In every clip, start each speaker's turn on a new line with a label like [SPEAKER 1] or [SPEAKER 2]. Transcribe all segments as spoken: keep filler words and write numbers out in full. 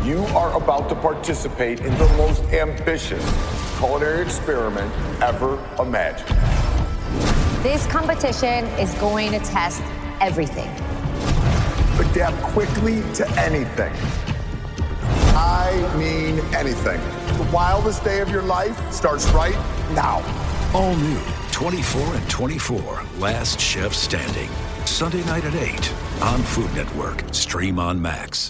[SPEAKER 1] You are about to participate in the most ambitious culinary experiment ever imagined.
[SPEAKER 2] This competition is going to test everything.
[SPEAKER 1] Adapt quickly to anything. I mean anything. The wildest day of your life starts right now.
[SPEAKER 3] All new twenty-four and twenty-four, Last Chef Standing. Sunday night at eight on Food Network. Stream on Max.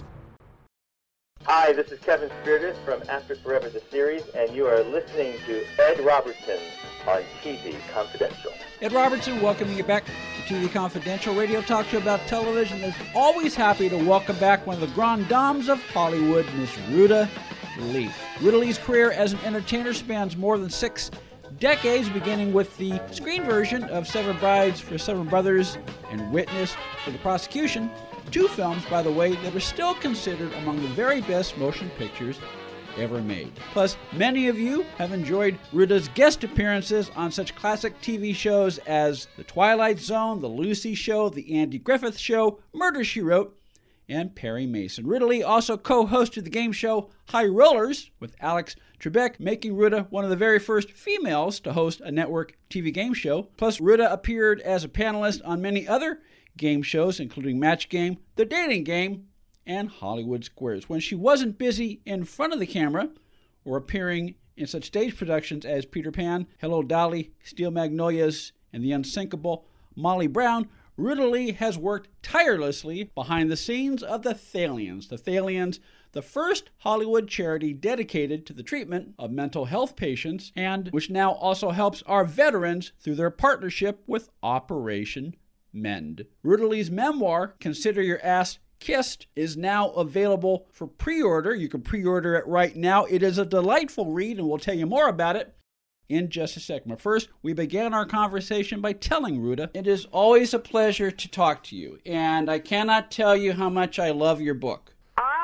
[SPEAKER 4] Hi, this is Kevin Spiritus from After Forever, the series, and you are listening to Ed Robertson on T V Confidential.
[SPEAKER 5] Ed Robertson, welcoming you back to T V Confidential, radio talk show about television. Is always happy to welcome back one of the grand dames of Hollywood, Miss Ruta Lee. Ruta Lee's career as an entertainer spans more than six decades, beginning with the screen version of Seven Brides for Seven Brothers and Witness for the Prosecution. Two films, by the way, that are still considered among the very best motion pictures ever made. Plus, many of you have enjoyed Ruta's guest appearances on such classic T V shows as The Twilight Zone, The Lucy Show, The Andy Griffith Show, Murder, She Wrote, and Perry Mason. Ruta Lee also co-hosted the game show High Rollers with Alex Trebek, making Ruta one of the very first females to host a network T V game show. Plus, Ruta appeared as a panelist on many other game shows, including Match Game, The Dating Game, and Hollywood Squares. When she wasn't busy in front of the camera or appearing in such stage productions as Peter Pan, Hello Dolly, Steel Magnolias, and The Unsinkable Molly Brown, Ruta Lee has worked tirelessly behind the scenes of the Thalians. The Thalians, the first Hollywood charity dedicated to the treatment of mental health patients, and which now also helps our veterans through their partnership with Operation Mend. Ruta Lee's memoir, Consider Your Ass Kissed, is now available for pre-order. You can pre-order it right now. It is a delightful read, and we'll tell you more about it in just a second. But first, we began our conversation by telling Ruta, it is always a pleasure to talk to you, and I cannot tell you how much I love your book.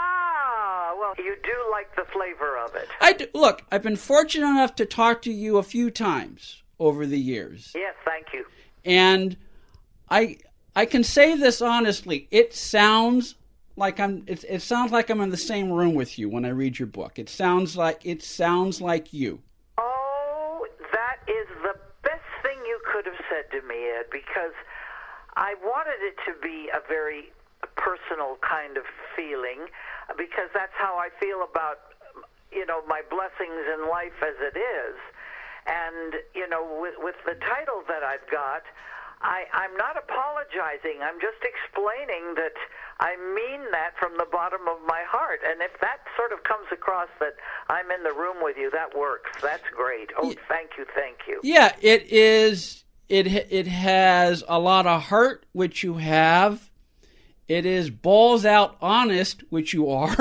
[SPEAKER 6] Ah, well, you do like the flavor of it.
[SPEAKER 5] I do. Look, I've been fortunate enough to talk to you a few times over the years.
[SPEAKER 6] Yes, thank you.
[SPEAKER 5] And I I can say this honestly. It sounds like I'm. It, it sounds like I'm in the same room with you when I read your book. It sounds like it sounds like you.
[SPEAKER 6] Oh, that is the best thing you could have said to me, Ed, because I wanted it to be a very personal kind of feeling, because that's how I feel about, you know, my blessings in life as it is. And, you know, with, with the title that I've got, I, I'm not apologizing. I'm just explaining that I mean that from the bottom of my heart. And if that sort of comes across that I'm in the room with you, that works. That's great. Oh, thank you, thank you.
[SPEAKER 5] Yeah, it is. It it has a lot of heart, which you have. It is balls out honest, which you are.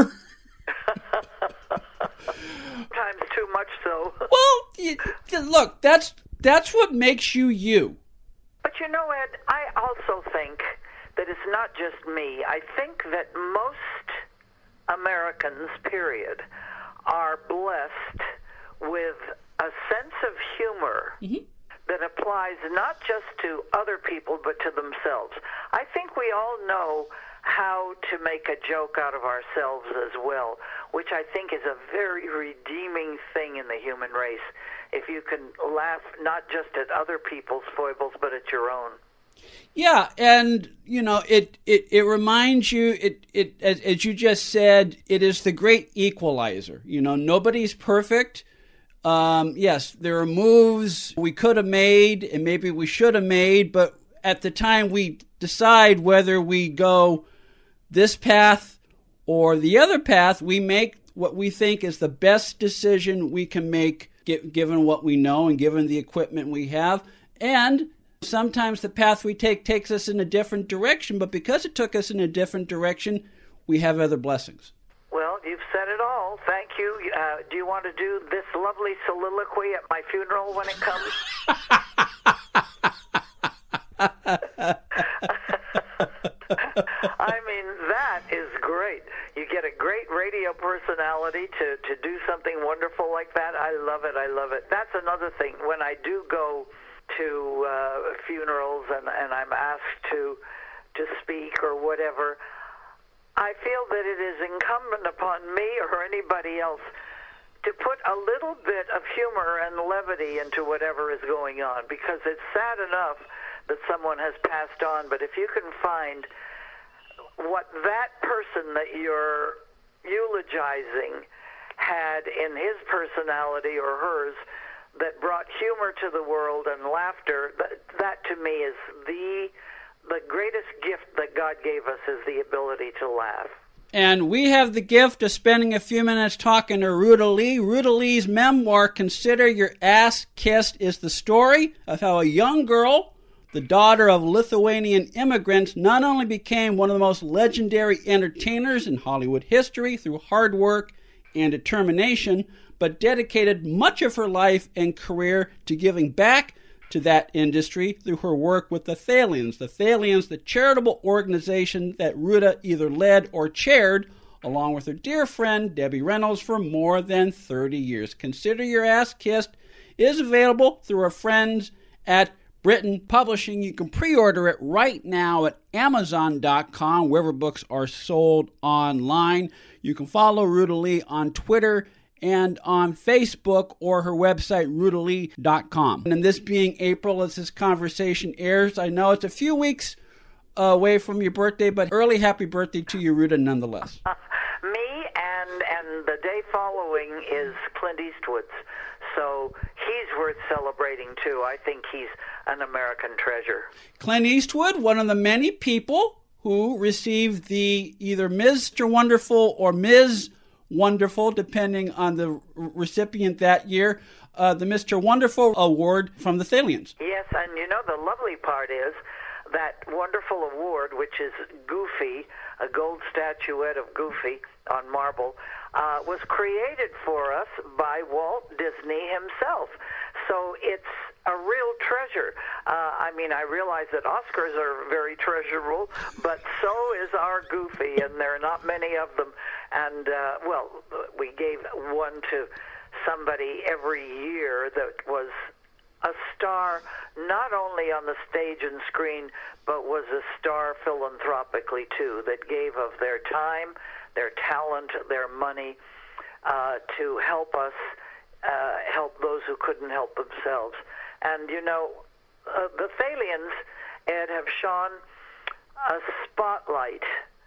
[SPEAKER 6] Sometimes too much so.
[SPEAKER 5] Well, you, look, that's that's what makes you you.
[SPEAKER 6] But you know, Ed, I also think that it's not just me. I think that most Americans, period, are blessed with a sense of humor mm-hmm. that applies not just to other people, but to themselves. I think we all know how to make a joke out of ourselves as well, which I think is a very redeeming thing in the human race. If you can laugh not just at other people's foibles, but at your own.
[SPEAKER 5] Yeah, and, you know, it, it, it reminds you, it, it as, as you just said, it is the great equalizer. You know, nobody's perfect. Um, yes, there are moves we could have made and maybe we should have made, but at the time we decide whether we go this path or the other path, we make what we think is the best decision we can make given what we know and given the equipment we have. And sometimes the path we take takes us in a different direction, but because it took us in a different direction, we have other blessings. Well,
[SPEAKER 6] you've said it all. Thank you. Uh, do you want to do this lovely soliloquy at my funeral when it comes? I mean, that is great. You get a great radio personality to, to do something wonderful like that. I love it. I love it. That's another thing. When I do go to uh, funerals and, and I'm asked to to speak or whatever, I feel that it is incumbent upon me or anybody else to put a little bit of humor and levity into whatever is going on, because it's sad enough that someone has passed on, but if you can find what that person that you're eulogizing had in his personality or hers that brought humor to the world and laughter, that, that to me is the the greatest gift that God gave us, is the ability to laugh.
[SPEAKER 5] And we have the gift of spending a few minutes talking to Ruta Lee. Ruta Lee's memoir, Consider Your Ass Kissed, is the story of how a young girl, the daughter of Lithuanian immigrants, not only became one of the most legendary entertainers in Hollywood history through hard work and determination, but dedicated much of her life and career to giving back to that industry through her work with the Thalians. The Thalians, the charitable organization that Ruta either led or chaired, along with her dear friend Debbie Reynolds, for more than thirty years. Consider Your Ass Kissed is available through our friends at Britain Publishing. You can pre-order it right now at Amazon dot com, wherever books are sold online. You can follow Ruta Lee on Twitter and on Facebook, or her website, ruta lee dot com. And this being April, as this conversation airs, I know it's a few weeks uh, away from your birthday, but early happy birthday to you, Ruta, nonetheless.
[SPEAKER 6] Uh, me and and the day following is Clint Eastwood's, so he's worth celebrating too. I think he's an American treasure. Clint
[SPEAKER 5] Eastwood, one of the many people who received the either Mister Wonderful or Miz Wonderful, depending on the recipient that year, uh, the Mister Wonderful Award from the Thalians.
[SPEAKER 6] Yes, and you know, the lovely part is that Wonderful Award, which is Goofy, a gold statuette of Goofy on marble, uh, was created for us by Walt Disney himself. So it's a real treasure. Uh, I mean, I realize that Oscars are very treasurable, but so is our Goofy, and there are not many of them. And, uh, well, we gave one to somebody every year that was a star not only on the stage and screen, but was a star philanthropically, too, that gave of their time, their talent, their money uh, to help us uh, help those who couldn't help themselves. And, you know, uh, the Thalians, Ed, have shone a spotlight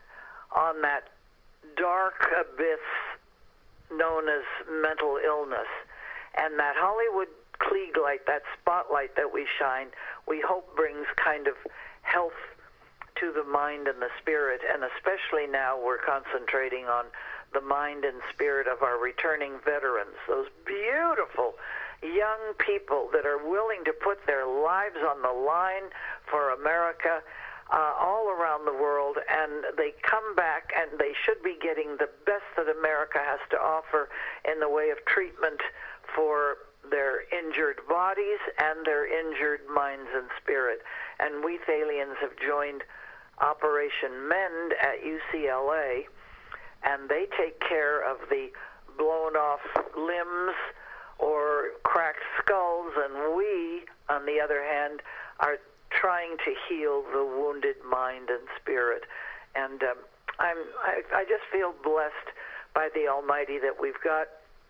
[SPEAKER 6] on that dark abyss known as mental illness. And that Hollywood Klieg light, that spotlight that we shine, we hope brings kind of health to the mind and the spirit. And especially now we're concentrating on the mind and spirit of our returning veterans, those beautiful young people that are willing to put their lives on the line for America, uh, all around the world, and they come back and they should be getting the best that America has to offer in the way of treatment for their injured bodies and their injured minds and spirit. And we Thalians have joined Operation Mend at U C L A, and they take care of the blown off limbs or cracked skulls, and we, on the other hand, are trying to heal the wounded mind and spirit. And um, I'm, I, I just feel blessed by the Almighty that we've got.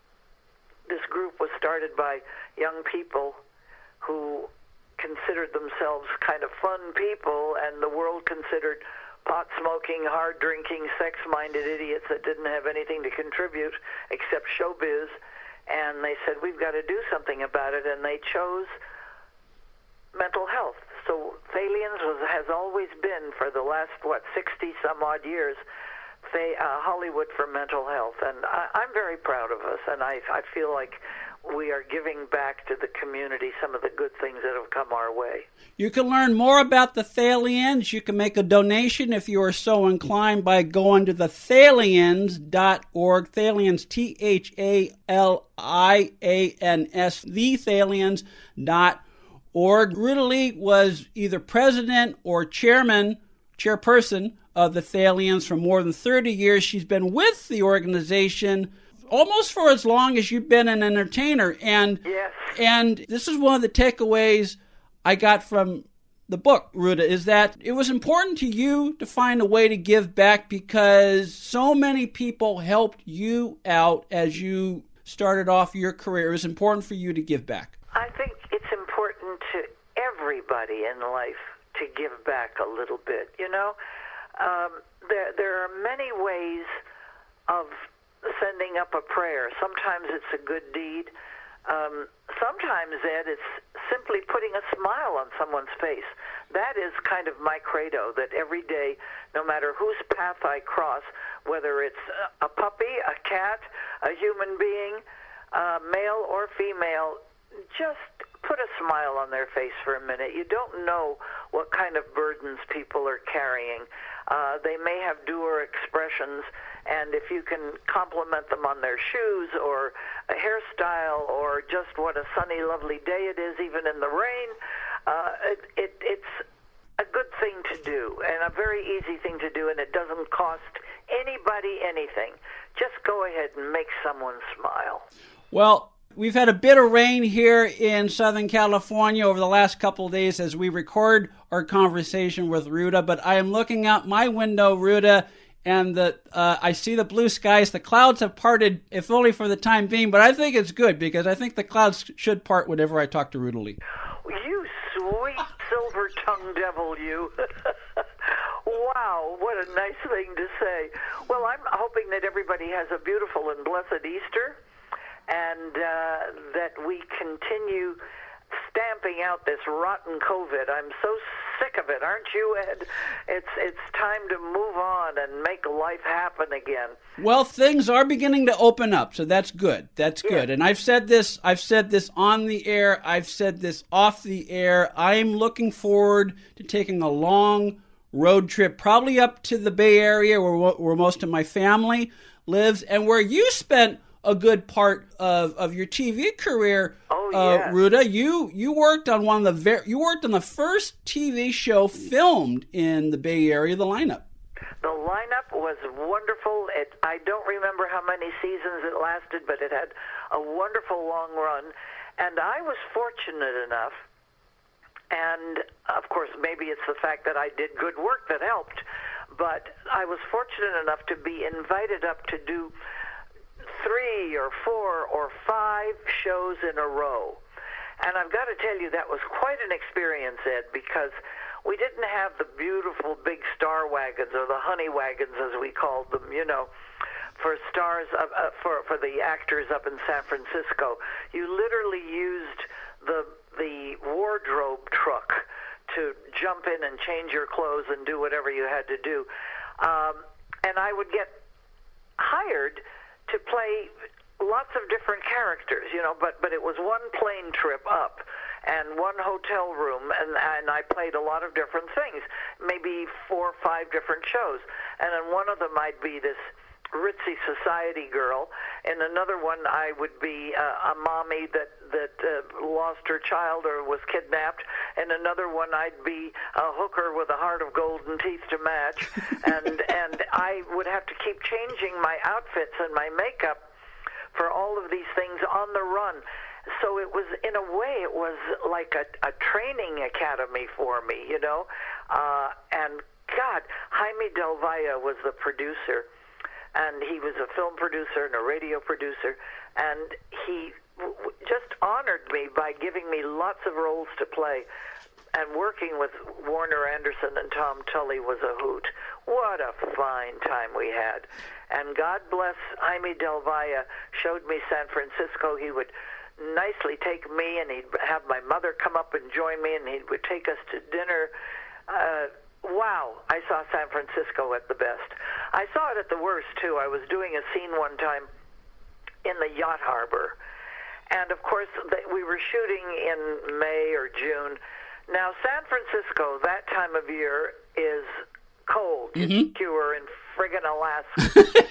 [SPEAKER 6] This group was started by young people who considered themselves kind of fun people, and the world considered pot-smoking, hard-drinking, sex-minded idiots that didn't have anything to contribute except showbiz. And they said, we've got to do something about it, and they chose mental health. So Thalians was, has always been, for the last, what, sixty-some-odd years, they, uh, Hollywood for mental health. And I, I'm very proud of us, and I, I feel like we are giving back to the community some of the good things that have come our way.
[SPEAKER 5] You can learn more about the Thalians. You can make a donation if you are so inclined by going to the thalians dot org. Thalians, T H A L I A N S, the thalians dot org. Ruta Lee was either president or chairman, chairperson of the Thalians for more than thirty years. She's been with the organization almost for as long as you've been an entertainer. And
[SPEAKER 6] yes.
[SPEAKER 5] And this is one of the takeaways I got from the book, Ruta, is that it was important to you to find a way to give back because so many people helped you out as you started off your career. It was important for you to give back.
[SPEAKER 6] I think it's important to everybody in life to give back a little bit. You know, um, there there are many ways of sending up a prayer. Sometimes it's a good deed. Um, sometimes, Ed, it's simply putting a smile on someone's face. That is kind of my credo, that every day, no matter whose path I cross, whether it's a puppy, a cat, a human being, uh, male or female, just put a smile on their face for a minute. You don't know what kind of burdens people are carrying. Uh, they may have dour expressions, and if you can compliment them on their shoes or a hairstyle or just what a sunny, lovely day it is, even in the rain, uh, it, it, it's a good thing to do and a very easy thing to do, and it doesn't cost anybody anything. Just go ahead and make someone smile.
[SPEAKER 5] Well, we've had a bit of rain here in Southern California over the last couple of days as we record our conversation with Ruta, but I am looking out my window, Ruta, and the uh, I see the blue skies. The clouds have parted, if only for the time being, but I think it's good because I think the clouds should part whenever I talk to Ruta Lee.
[SPEAKER 6] You sweet silver-tongued devil, you. Wow, what a nice thing to say. Well, I'm hoping that everybody has a beautiful and blessed Easter, and uh, that we continue stamping out this rotten COVID. I'm so sick of it, aren't you, Ed? It's it's time to move on and make life happen again.
[SPEAKER 5] Well, things are beginning to open up, so that's good. That's good. Yeah. And I've said this, I've said this on the air, I've said this off the air. I'm looking forward to taking a long road trip, probably up to the Bay Area where where most of my family lives and where you spent a good part of, of your T V career,
[SPEAKER 6] oh,
[SPEAKER 5] uh,
[SPEAKER 6] yes.
[SPEAKER 5] Ruta. You you worked on one of the ver- you worked on the first T V show filmed in the Bay Area, The Lineup.
[SPEAKER 6] The Lineup was wonderful. It, I don't remember how many seasons it lasted, but it had a wonderful long run. And I was fortunate enough, and of course maybe it's the fact that I did good work that helped, but I was fortunate enough to be invited up to do three or four or five shows in a row. And I've got to tell you, that was quite an experience, Ed, because we didn't have the beautiful big star wagons, or the honey wagons as we called them, you know, for stars, uh, uh, for, for the actors up in San Francisco. You literally used the, the wardrobe truck to jump in and change your clothes and do whatever you had to do. Um, and I would get hired to play lots of different characters, you know, but, but it was one plane trip up and one hotel room, and, and I played a lot of different things, maybe four or five different shows. And in one of them I'd be this ritzy society girl. In another one I would be uh, a mommy that, that uh, lost her child or was kidnapped. In another one I'd be a hooker with a heart of gold and teeth to match. and and I would have to keep changing my outfits and my makeup for all of these things on the run. So it was, in a way, it was like a, a training academy for me, you know. Uh, and God, Jaime Del Valle was the producer. And he was a film producer and a radio producer, and he w- w- just honored me by giving me lots of roles to play. And working with Warner Anderson and Tom Tully was a hoot. What a fine time we had. And God bless Jaime Del Valle, showed me San Francisco. He would nicely take me, and he'd have my mother come up and join me, and he would take us to dinner. Uh, Wow, I saw San Francisco at the best. I saw it at the worst, too. I was doing a scene one time in the yacht harbor. And, of course, we were shooting in May or June. Now, San Francisco, that time of year, is cold. Mm-hmm. You were in friggin' Alaska.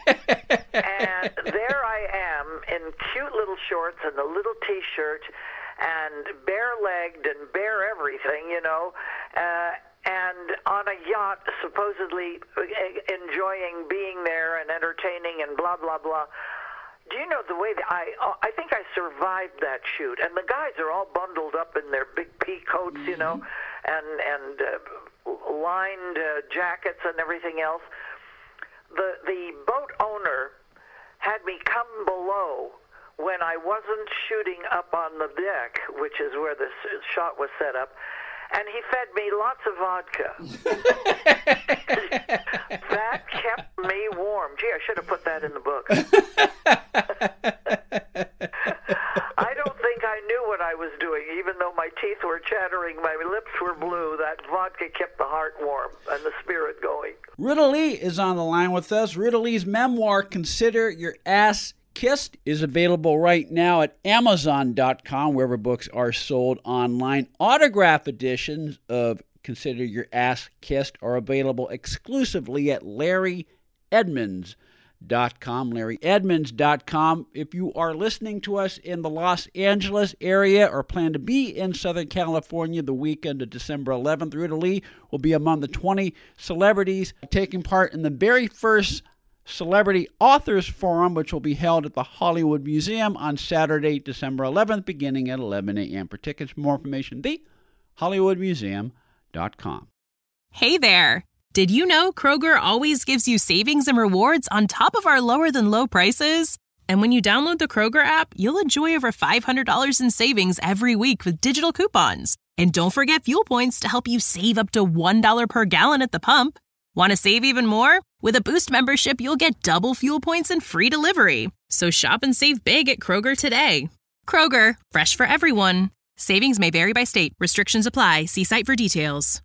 [SPEAKER 6] And there I am in cute little shorts and a little T-shirt and bare-legged and bare everything, you know, uh, and on a yacht, supposedly enjoying being there and entertaining and blah, blah, blah. Do you know the way that I, I think I survived that shoot, and the guys are all bundled up in their big pea coats, mm-hmm. you know, and and uh, lined uh, jackets and everything else. The the boat owner had me come below when I wasn't shooting up on the deck, which is where the shot was set up, and he fed me lots of vodka. That kept me warm. Gee, I should have put that in the book. I don't think I knew what I was doing, even though my teeth were chattering, my lips were blue. That vodka kept the heart warm and the spirit going.
[SPEAKER 5] Ruta Lee is on the line with us. Ruta Lee's memoir, Consider Your Ass Kissed, is available right now at Amazon dot com, wherever books are sold online. Autograph editions of Consider Your Ass Kissed are available exclusively at Larry Edmunds dot com, Larry Edmunds dot com. If you are listening to us in the Los Angeles area or plan to be in Southern California the weekend of December eleventh, Ruta Lee will be among the twenty celebrities taking part in the very first Celebrity Authors Forum, which will be held at the Hollywood Museum on Saturday, December eleventh, beginning at eleven a.m. For tickets, more information, the Hollywood Museum dot com.
[SPEAKER 7] Hey there! Did you know Kroger always gives you savings and rewards on top of our lower-than-low prices? And when you download the Kroger app, you'll enjoy over five hundred dollars in savings every week with digital coupons. And don't forget fuel points to help you save up to one dollar per gallon at the pump. Want to save even more? With a Boost membership, you'll get double fuel points and free delivery. So shop and save big at Kroger today. Kroger, fresh for everyone. Savings may vary by state. Restrictions apply. See site for details.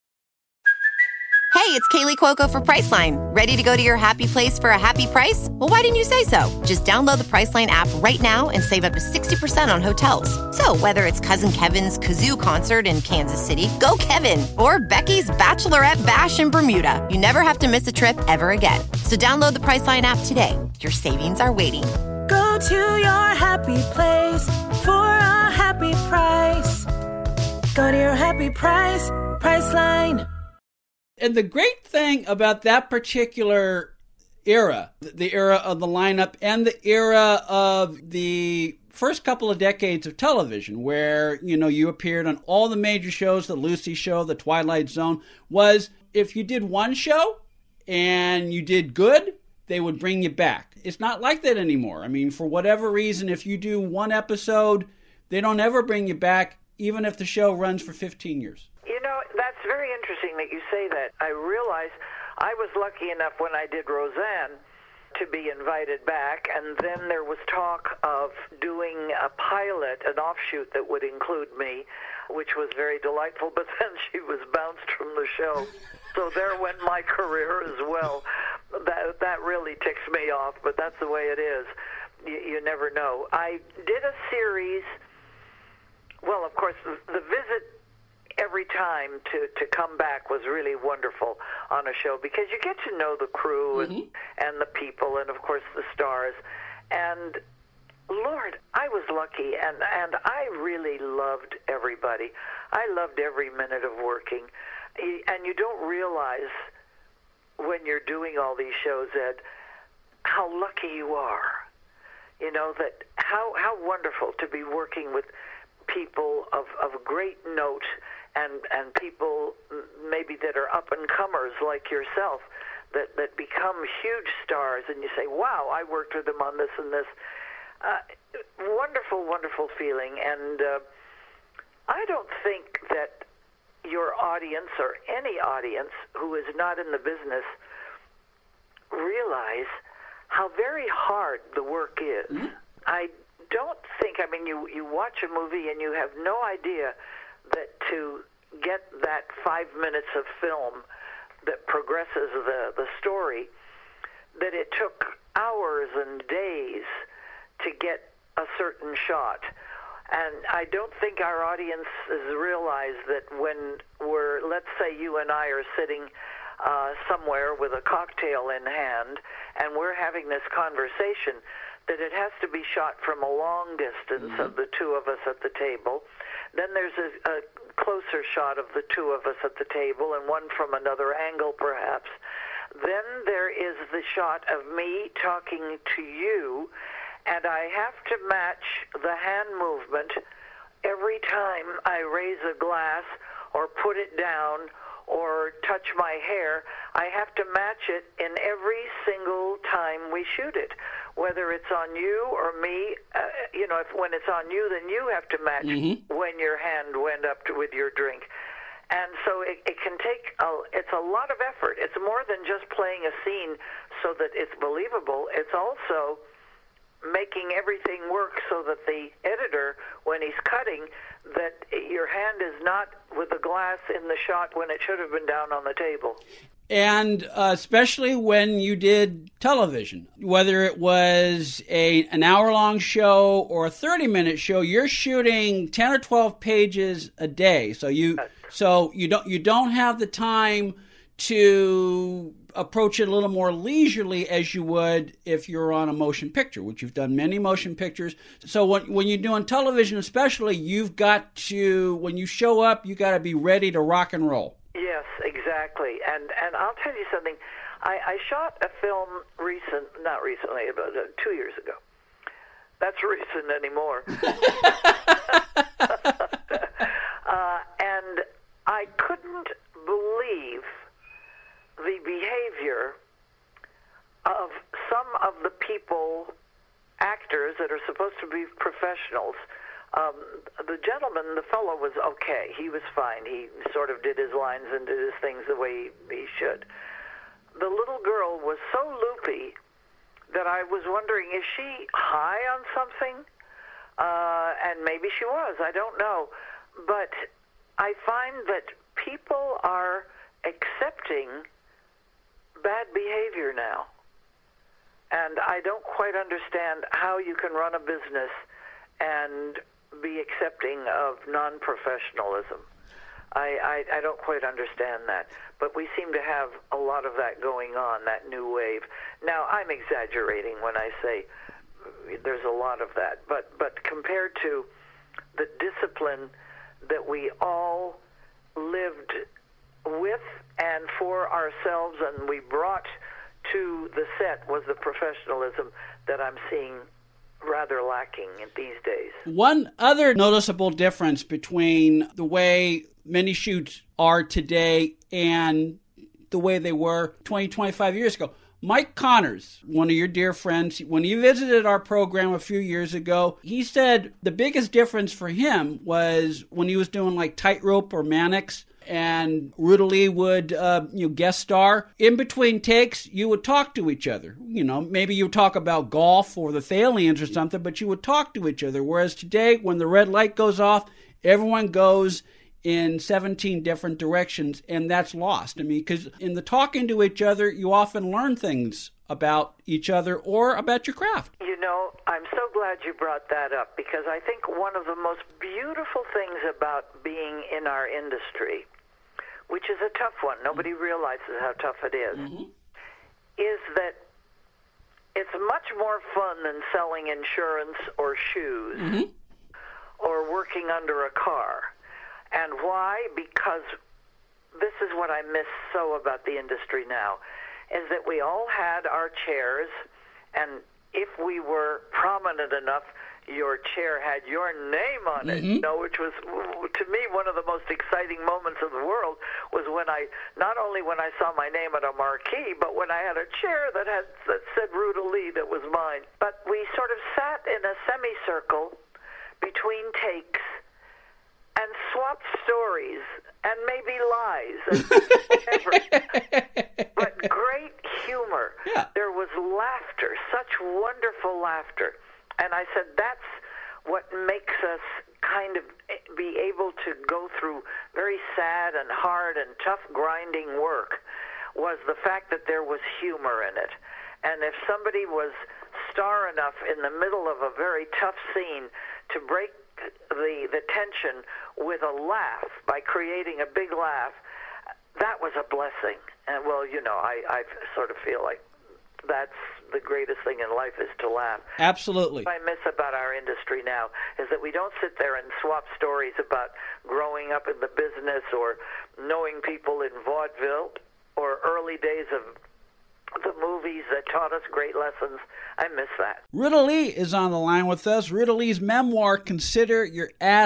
[SPEAKER 8] Hey, it's Kaylee Cuoco for Priceline. Ready to go to your happy place for a happy price? Well, why didn't you say so? Just download the Priceline app right now and save up to sixty percent on hotels. So whether it's Cousin Kevin's Kazoo Concert in Kansas City, go Kevin, or Becky's Bachelorette Bash in Bermuda, you never have to miss a trip ever again. So download the Priceline app today. Your savings are waiting.
[SPEAKER 9] Go to your happy place for a happy price. Go to your happy price, Priceline.
[SPEAKER 5] And the great thing about that particular era, the era of the lineup and the era of the first couple of decades of television, where, you know, you appeared on all the major shows, the Lucy Show, the Twilight Zone, was if you did one show and you did good, they would bring you back. It's not like that anymore. I mean, for whatever reason, if you do one episode, they don't ever bring you back, even if the show runs for fifteen years.
[SPEAKER 6] You know, that's very interesting that you say that. I realize I was lucky enough when I did Roseanne to be invited back, and then there was talk of doing a pilot, an offshoot that would include me, which was very delightful, but then she was bounced from the show. So there went my career as well. That that really ticks me off, but that's the way it is. You, you never know. I did a series, well, of course, the, the visit every time to, to come back was really wonderful on a show because you get to know the crew and, mm-hmm. and the people and, of course, the stars. And, Lord, I was lucky, and, and I really loved everybody. I loved every minute of working. And you don't realize when you're doing all these shows, Ed, how lucky you are. You know, that how, how wonderful to be working with people of, of great note and and people maybe that are up-and-comers like yourself that, that become huge stars, and you say, wow, I worked with them on this and this. Uh, wonderful, wonderful feeling, and uh, I don't think that your audience or any audience who is not in the business realize how very hard the work is. Mm-hmm. I don't think, I mean, you, you watch a movie and you have no idea that to get that five minutes of film that progresses the, the story, that it took hours and days to get a certain shot. And I don't think our audience has realized that when we're, let's say you and I are sitting uh, somewhere with a cocktail in hand and we're having this conversation, that it has to be shot from a long distance mm-hmm. of the two of us at the table. Then there's a, a closer shot of the two of us at the table and one from another angle perhaps. Then there is the shot of me talking to you, and I have to match the hand movement every time I raise a glass or put it down or touch my hair. I have to match it in every single time we shoot it, whether it's on you or me. Uh, you know, if when it's on you, then you have to match
[SPEAKER 5] Mm-hmm.
[SPEAKER 6] when your hand went up to, with your drink. And so it, it can take, a, it's a lot of effort. It's more than just playing a scene so that it's believable. It's also making everything work so that the editor, when he's cutting, that your hand is not with the glass in the shot when it should have been down on the table.
[SPEAKER 5] And uh, especially when you did television, whether it was a an hour-long show or a thirty-minute show, you're shooting ten or twelve pages a day. So you so you don't you don't have the time to approach it a little more leisurely as you would if you're on a motion picture, which you've done many motion pictures. So when when you're doing television especially, you've got to, when you show up, you got to be ready to rock and roll.
[SPEAKER 6] Yes, exactly. And and I'll tell you something. I, I shot a film recent, not recently, about uh, two years ago. That's recent anymore. uh, and I couldn't believe the behavior of some of the people, actors that are supposed to be professionals. Um, the gentleman, the fellow was okay. He was fine. He sort of did his lines and did his things the way he should. The little girl was so loopy that I was wondering, is she high on something? Uh, and maybe she was. I don't know. But I find that people are accepting bad behavior now. And I don't quite understand how you can run a business and be accepting of non-professionalism. I, I, I don't quite understand that. But we seem to have a lot of that going on, that new wave. Now, I'm exaggerating when I say there's a lot of that. But, but compared to the discipline that we all lived with and for ourselves and we brought to the set was the professionalism that I'm seeing rather lacking in these days.
[SPEAKER 5] One other noticeable difference between the way many shoots are today and the way they were twenty, twenty-five years ago. Mike Connors, one of your dear friends, when he visited our program a few years ago, he said the biggest difference for him was when he was doing like Tightrope or Mannix, and Ruta Lee would uh, you know, guest star. In between takes, you would talk to each other. You know, maybe you would talk about golf or the Thalians or something, but you would talk to each other. Whereas today, when the red light goes off, everyone goes in seventeen different directions, and that's lost. I mean, because in the talking to each other, you often learn things about each other or about your craft.
[SPEAKER 6] You know, I'm so glad you brought that up, because I think one of the most beautiful things about being in our industry, which is a tough one, nobody realizes how tough it is, mm-hmm. is that it's much more fun than selling insurance or shoes mm-hmm. or working under a car. And why? Because this is what I miss so about the industry now, is that we all had our chairs, and if we were prominent enough, your chair had your name on it, mm-hmm. you know, which was, to me, one of the most exciting moments of the world was when I, not only when I saw my name on a marquee, but when I had a chair that had that said Ruta Lee that was mine. But we sort of sat in a semicircle between takes and swapped stories and maybe lies and whatever. But great humor.
[SPEAKER 5] Yeah.
[SPEAKER 6] There was laughter, such wonderful laughter. And I said, that's what makes us kind of be able to go through very sad and hard and tough grinding work, was the fact that there was humor in it. And if somebody was star enough in the middle of a very tough scene to break the the tension with a laugh, by creating a big laugh, that was a blessing. And, well, you know, I, I sort of feel like that's the greatest thing in life, is to laugh.
[SPEAKER 5] Absolutely.
[SPEAKER 6] What I miss about our industry now is that we don't sit there and swap stories about growing up in the business or knowing people in vaudeville or early days of the movies that taught us great lessons. I miss that.
[SPEAKER 5] Ruta Lee is on the line with us. Ruta Lee's memoir, Consider Your Ass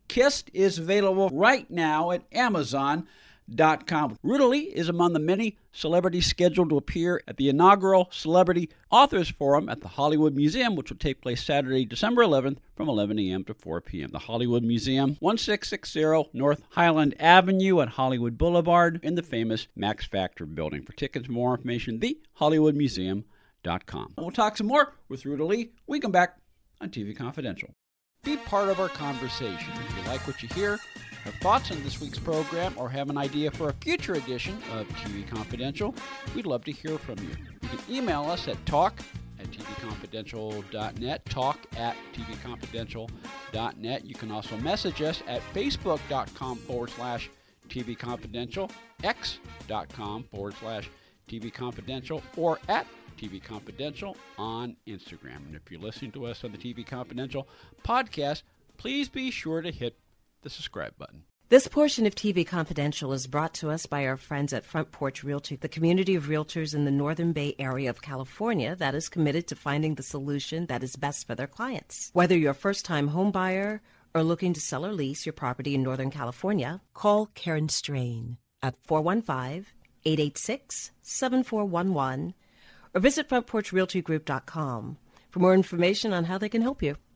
[SPEAKER 5] Kissed is available right now at Amazon dot com. Ruta Lee is among the many celebrities scheduled to appear at the inaugural Celebrity Authors Forum at the Hollywood Museum, which will take place Saturday, December eleventh from eleven a.m. to four p.m. The Hollywood Museum, sixteen sixty North Highland Avenue at Hollywood Boulevard in the famous Max Factor building. For tickets and more information, the hollywood museum dot com. We'll talk some more with Ruta Lee. We come back on T V Confidential. Be part of our conversation. If you like what you hear, have thoughts on this week's program, or have an idea for a future edition of T V Confidential, we'd love to hear from you. You can email us at talk at t v confidential dot net, talk at t v confidential dot net. You can also message us at facebook.com forward slash TV Confidential, x.com forward slash TV Confidential, or at T V Confidential on Instagram. And if you're listening to us on the T V Confidential podcast, please be sure to hit the subscribe button.
[SPEAKER 10] This portion of T V Confidential is brought to us by our friends at Front Porch Realty, the community of realtors in the Northern Bay area of California that is committed to finding the solution that is best for their clients. Whether you're a first-time home buyer or looking to sell or lease your property in Northern California, call Karen Strain at four one five, eight eight six, seven four one one or visit front porch realty group dot com for more information on how they can help you.